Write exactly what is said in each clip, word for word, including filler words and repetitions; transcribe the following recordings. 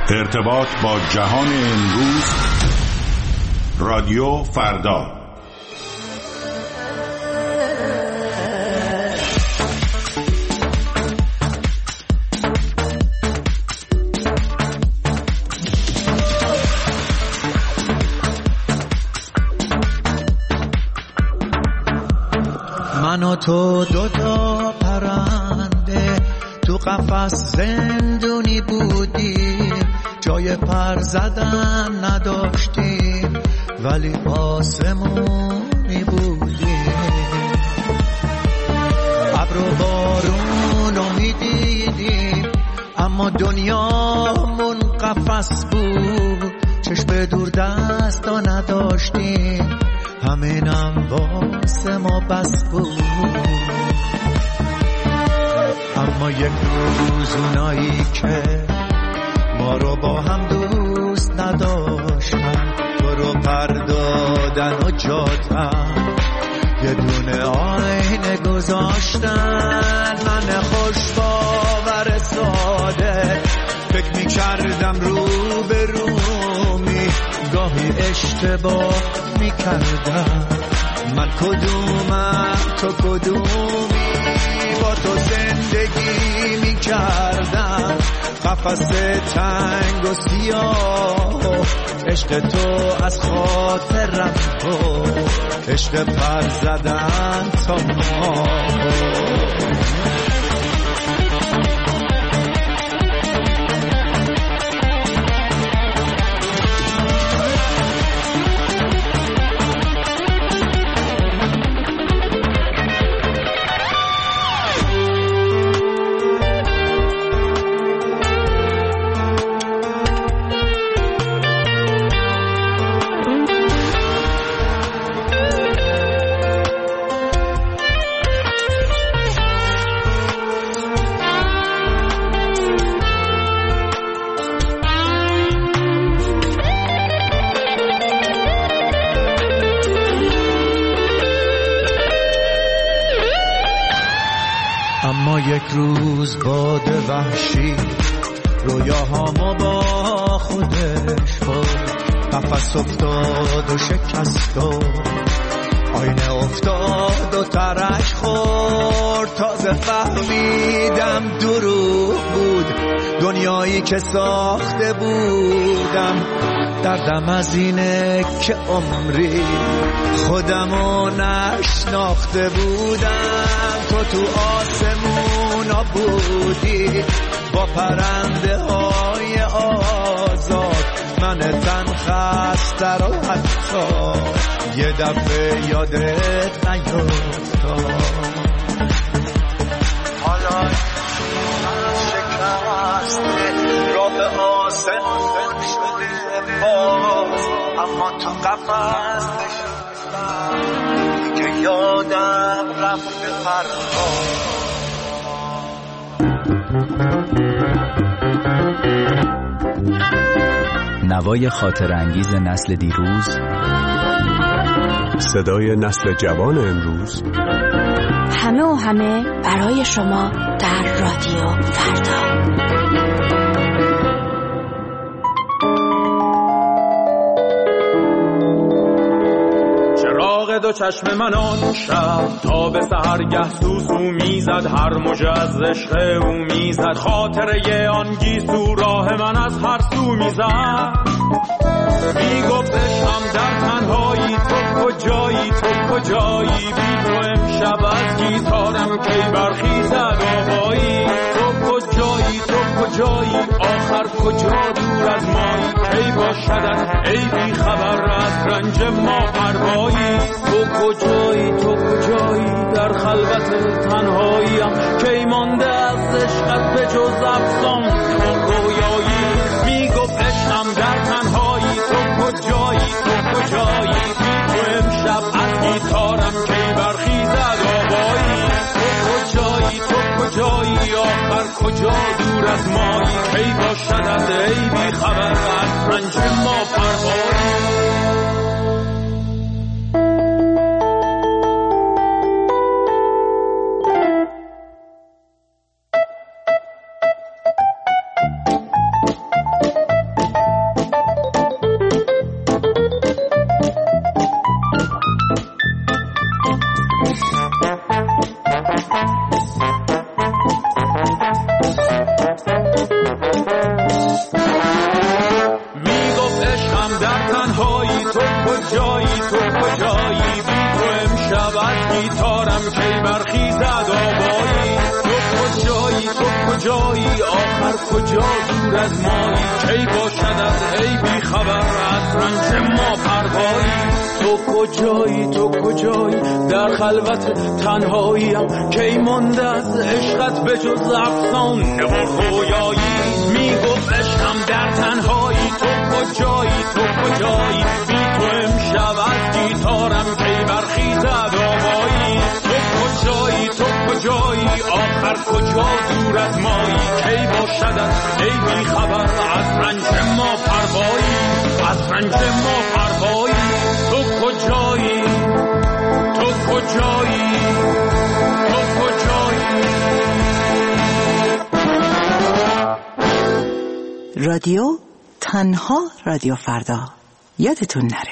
ارتباط با جهان امروز، رادیو فردا. من و تو دوتا پرنده تو قفس زندونی بودیم، جای پر زدن نداشتیم ولی آسمونی بودیم. ابر و بارونو میدیدیم اما دنیامون قفس بود، چشم دور دستا نداشتیم همینم واسه ما بس بود. اما یک روز اونایی که ما رو با هم دوست نداشتن، تو رو پردادن و جاتن، یه دونه آینه گذاشتن. من خوش باور ساده فکر می کردم رو به رومی، گاهی اشتباه می کردم. من کدومم تو کدومی، با تو زندگی می کردم قفس تنگ و سیاه. عشق تو از خاطرم بود، عشق پر زدن تا ما. اما یک روز باد وحشی رویاهامو با خودش برد، قفس افتاد و شکست و آینه افتاد و ترش خورد. تازه فهمیدم دروغ بود دنیایی که ساخته بودم. دردم از اینه که عمری خودمو نشناخته بودم. تو تو آسمونا بودی با پرنده های آزاد، من تن خسته رو حتی یه دفعه یادت نیفتاد. حالا شکسته راه به آسمون شده باز، اما تو قفس نشستم که یادم رفته پرواز. نوای خاطر انگیز نسل دیروز، صدای نسل جوان امروز، همه و همه برای شما در رادیو فردا. چراغ دو چشم من آن شب تا به سحرگه سوسو میزد، هر موج از عشق او میزد، خاطره آن گیسو راه من از هر سو میزد. میگفت عشقم در تنهایی، تو کجایی تو کجایی، بی تو امشب از گیتارم کی برخیزد آوایی. تو کجایی تو کجایی، آخر کجا دور از مایی، کی باشدت ای بی خبر از رنج ما پروایی. تو کجایی تو کجایی، در خلوت تنهاییم کی مانده از عشقت به جز افسان تو رویایی. میگفت عشقم در تنهایی، تو کجایی تو کجایی، بی تو امشب از گیتارم کی برخیزد آوایی. تو کجایی تو کجایی، آخر کجا دور از مایی، کی باشدت ای بی خبر از رنج ما پروایی. کجایی آخر کجا دور از مایی کی باشد از ای بی خبر از رنج ما پروایی تو کجایی تو کجایی در خلوت تنهاییم کی مانده از عشقت به جز افسانه و رویایی میگفت عشقم در تنهایی تو کجایی تو کجایی بی تو امشب از گیتارم کی برخیزد آوایی تو کجایی تو کجایی آخر کجا دور از مایی کی باشد از ای بی خبر از رنج ما پروایی از رنج ما پروایی تو کجایی تو کجایی تو کجایی رادیو تنها رادیو فردا یادتون نره.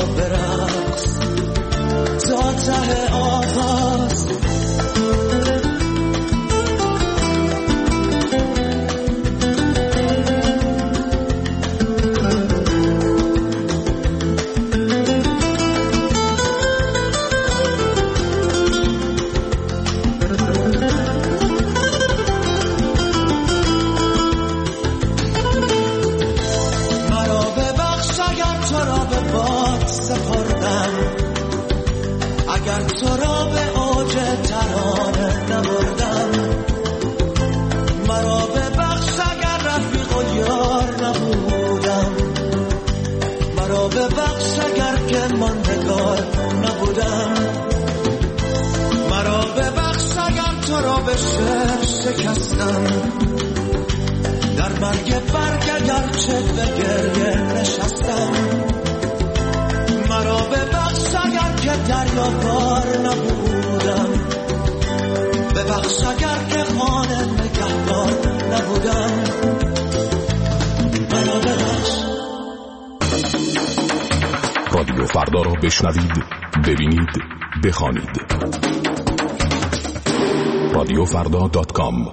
تا ته آغاز شعر شکستم در مرگ برگ اگرچه به گریه نشستم مرا ببخش اگر که دریابار نبودم ببخش اگر که خانه نگهدار نبودم مرا ببخش. رادیو فردا را بشنوید، ببینید، بخوانید. رادیو فردا دات کام.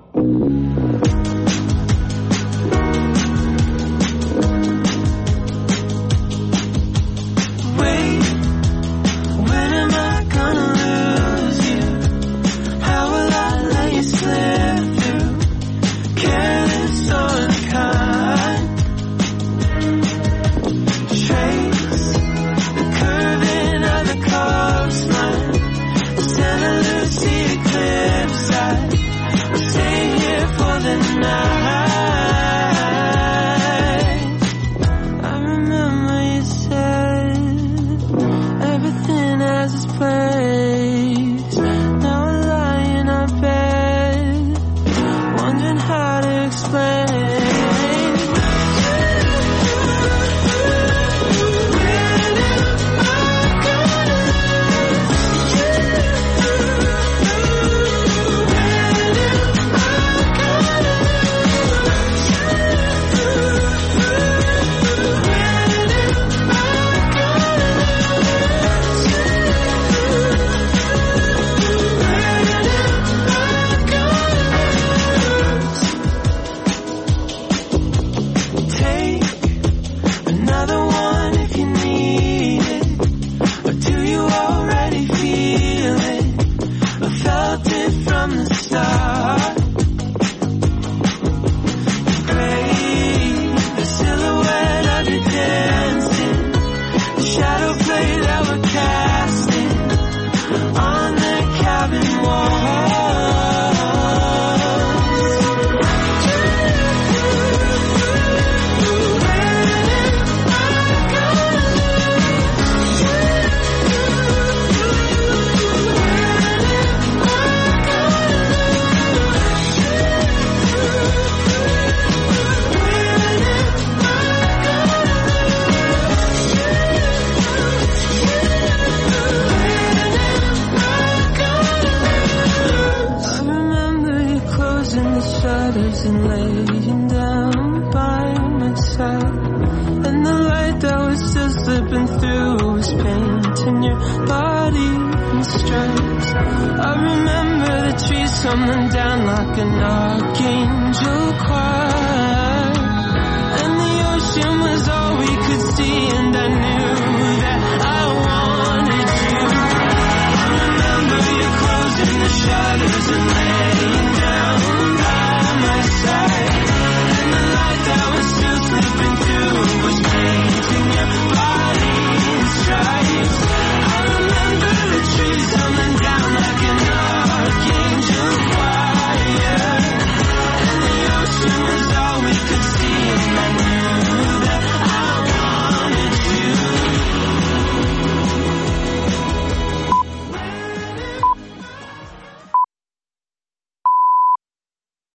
Coming down like an archangel choir, and the ocean was all we could see, and I knew